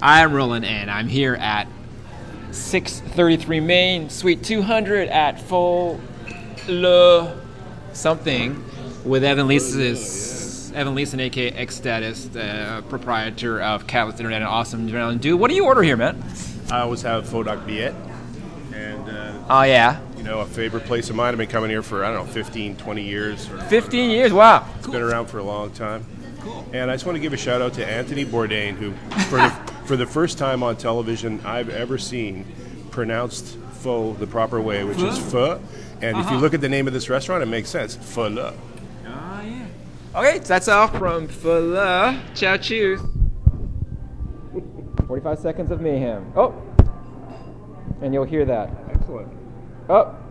I'm Roland, and I'm here at 633 Main, Suite 200 at Full Le something with Evan Leeson, aka X-Status, the proprietor of Catalyst Internet and Awesome Adrenaline. Dude, what do you order here, man? I always have Faux Doc Billet. And, oh, yeah. You know, a favorite place of mine. I've been coming here for, 15, 20 years. 15 years? Wow. It's been around for a long time. Cool. And I just want to give a shout out to Anthony Bourdain, who, for the first time on television I've ever seen, pronounced pho the proper way, which is pho. And if you look at the name of this restaurant, it makes sense. Pho Le. Oh, yeah. Okay, so that's all from Pho Le. Ciao, cheers. 45 seconds of mayhem. Oh! And you'll hear that. Excellent. Oh!